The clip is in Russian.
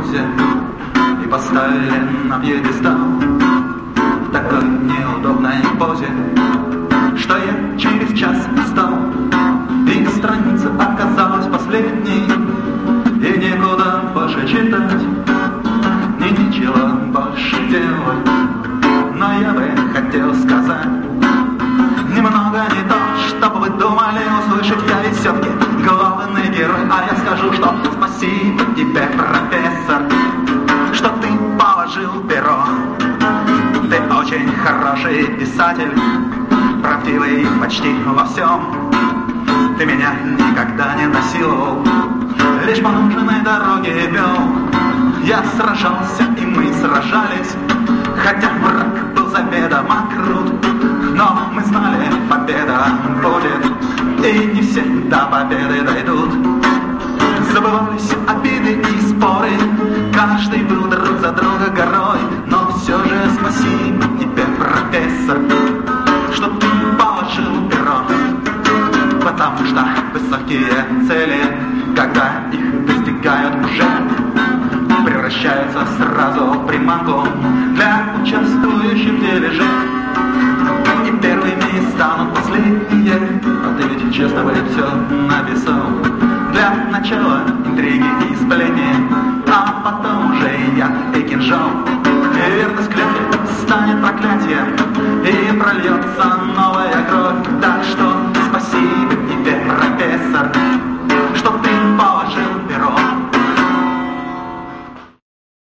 бронзе и поставили на пьедестал в такой неудобной позе, что я через час встал, и страница оказалась последней, и некуда больше читать, и ничего больше делать. Но я бы хотел сказать немного не то, что бы вы думали услышать. Я ведь все-таки главный герой, а я скажу, что спасибо тебе, профессор, что ты положил перо. Ты очень хороший писатель, правдивый почти во всем. Ты меня никогда не насиловал, лишь по нужной дороге вел. Я сражался, и мы сражались, хотя враг был заведомо крут. Но мы знали, победа будет, и не все до победы дойдут. Забывались обиды и споры, каждый был друг за друга горой. Но все же спасибо тебе, профессор, что ты положил перо, потому что высокие цели, когда их достигают уже, превращаются сразу в приманку для участвующих в дележе. И первыми станут последние, а ты ведь честно бы все написал. Для начала интриги и сплетни, а потом уже яд и кинжал. И верность клятве станет проклятием, и прольется новая кровь. Так что спасибо тебе, профессор,